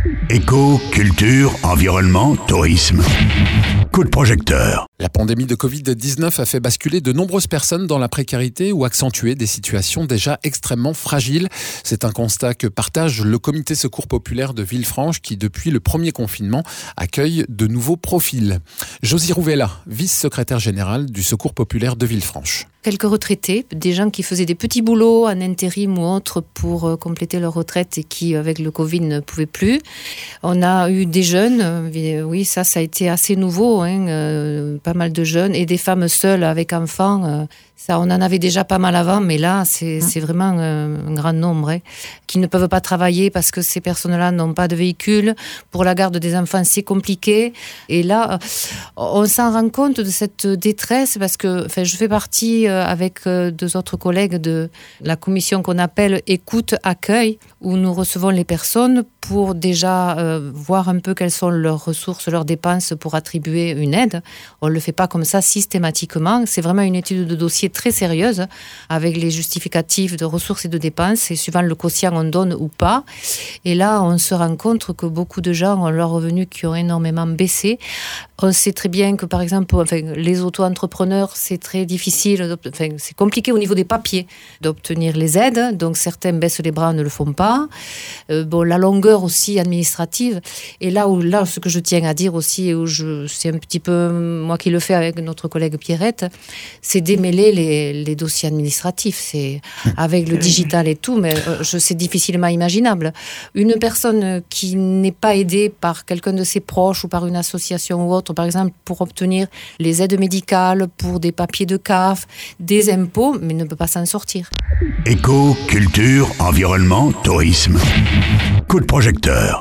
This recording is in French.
Éco, culture, environnement, tourisme. Coup de projecteur. La pandémie de Covid-19 a fait basculer de nombreuses personnes dans la précarité ou accentué des situations déjà extrêmement fragiles. C'est un constat que partage le comité secours populaire de Villefranche qui, depuis le premier confinement, accueille de nouveaux profils. Josie Rouvella, vice-secrétaire générale du secours populaire de Villefranche. Quelques retraités, des gens qui faisaient des petits boulots en intérim ou autres pour compléter leur retraite et qui, avec le Covid, ne pouvaient plus. On a eu des jeunes, oui, ça a été assez nouveau, pas mal de jeunes, et des femmes seules avec enfants. Ça, on en avait déjà pas mal avant, mais là, c'est vraiment un grand nombre qui ne peuvent pas travailler parce que ces personnes-là n'ont pas de véhicule. Pour la garde des enfants, c'est compliqué. Et là, on s'en rend compte de cette détresse parce que je fais partie avec deux autres collègues de la commission qu'on appelle Écoute Accueil, où nous recevons les personnes pour déjà voir un peu quelles sont leurs ressources, leurs dépenses pour attribuer une aide. On ne le fait pas comme ça systématiquement. C'est vraiment une étude de dossier très sérieuse avec les justificatifs de ressources et de dépenses et suivant le quotient on donne ou pas. Et là, on se rend compte que beaucoup de gens ont leurs revenus qui ont énormément baissé. On sait très bien que, par exemple, les auto-entrepreneurs, c'est très difficile, c'est compliqué au niveau des papiers d'obtenir les aides. Donc, certains baissent les bras, ne le font pas. La longueur aussi administrative. Et là, ce que je tiens à dire aussi, c'est un petit peu moi qui le fais avec notre collègue Pierrette, c'est démêler les dossiers administratifs. C'est avec le digital et tout, mais c'est difficilement imaginable. Une personne qui n'est pas aidée par quelqu'un de ses proches ou par une association ou autre, par exemple, pour obtenir les aides médicales, pour des papiers de CAF, des impôts, mais ne peut pas s'en sortir. Éco, culture, environnement, tourisme. Coup de projecteur.